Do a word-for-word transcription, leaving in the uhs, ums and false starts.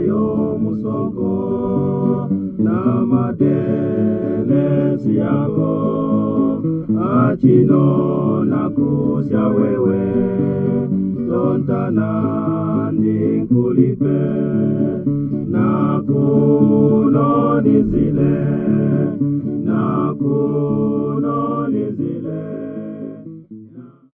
nayo musongo na matenesi yako achino na kusya wewe tontana ndikulipe na kuno nizile na kuno nizile